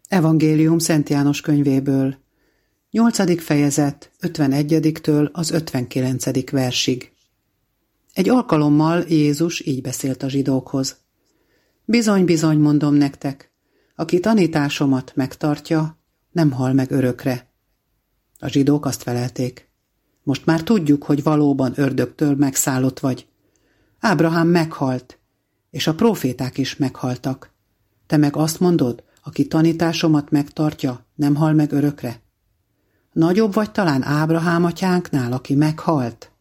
Evangélium Szent János könyvéből, 8. fejezet, 51-től az 59. versig. Egy alkalommal Jézus így beszélt a zsidókhoz. Bizony, bizony, mondom nektek, aki tanításomat megtartja, nem hal meg örökre. A zsidók azt felelték. Most már tudjuk, hogy valóban ördögtől megszállott vagy. Ábrahám meghalt, és a próféták is meghaltak. Te meg azt mondod, aki tanításomat megtartja, nem hal meg örökre? Nagyobb vagy talán Ábrahám atyánknál, aki meghalt?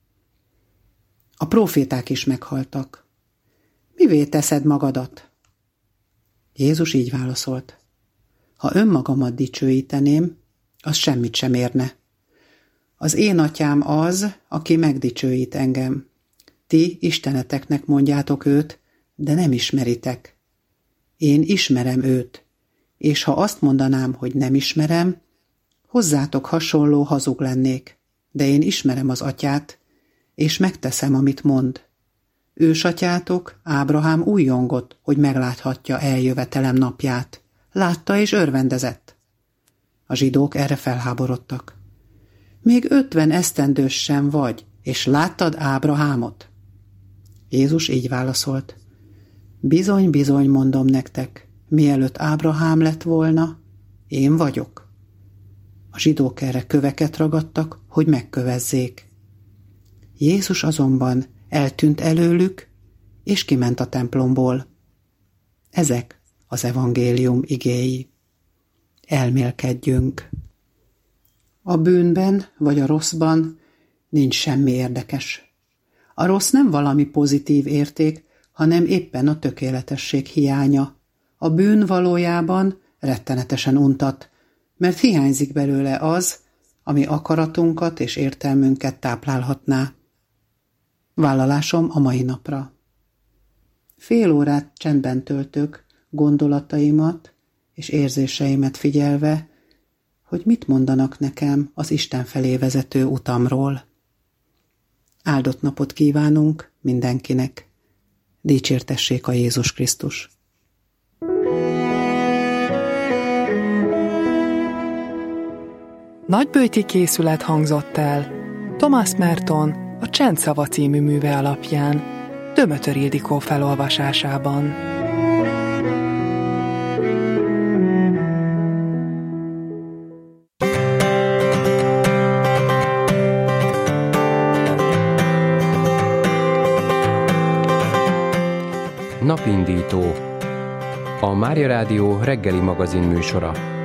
A próféták is meghaltak. Mivé teszed magadat? Jézus így válaszolt. Ha önmagamat dicsőíteném, az semmit sem érne. Az én atyám az, aki megdicsőít engem. Ti isteneteknek mondjátok őt, de nem ismeritek. Én ismerem őt, és ha azt mondanám, hogy nem ismerem, hozzátok hasonló hazug lennék, de én ismerem az atyát, és megteszem, amit mond. Ősatyátok, Ábrahám újjongott, hogy megláthatja eljövetelem napját. Látta és örvendezett. A zsidók erre felháborodtak. Még 50 esztendős sem vagy, és láttad Ábrahámot? Jézus így válaszolt. Bizony, bizony, mondom nektek, mielőtt Ábrahám lett volna, én vagyok. A zsidók erre köveket ragadtak, hogy megkövezzék. Jézus azonban eltűnt előlük, és kiment a templomból. Ezek az evangélium igéi. Elmélkedjünk. A bűnben vagy a rosszban nincs semmi érdekes. A rossz nem valami pozitív érték, hanem éppen a tökéletesség hiánya. A bűn valójában rettenetesen untat, mert hiányzik belőle az, ami akaratunkat és értelmünket táplálhatná. Vállalásom a mai napra. Fél órát csendben töltök, gondolataimat és érzéseimet figyelve, hogy mit mondanak nekem az Isten felé vezető utamról. Áldott napot kívánunk mindenkinek. Dicsértessék a Jézus Krisztus. Nagyböjti készület hangzott el Thomas Merton a Csendszava című műve alapján, Dömötör Ildikó felolvasásában. Napindító, a Mária Rádió reggeli magazin műsora.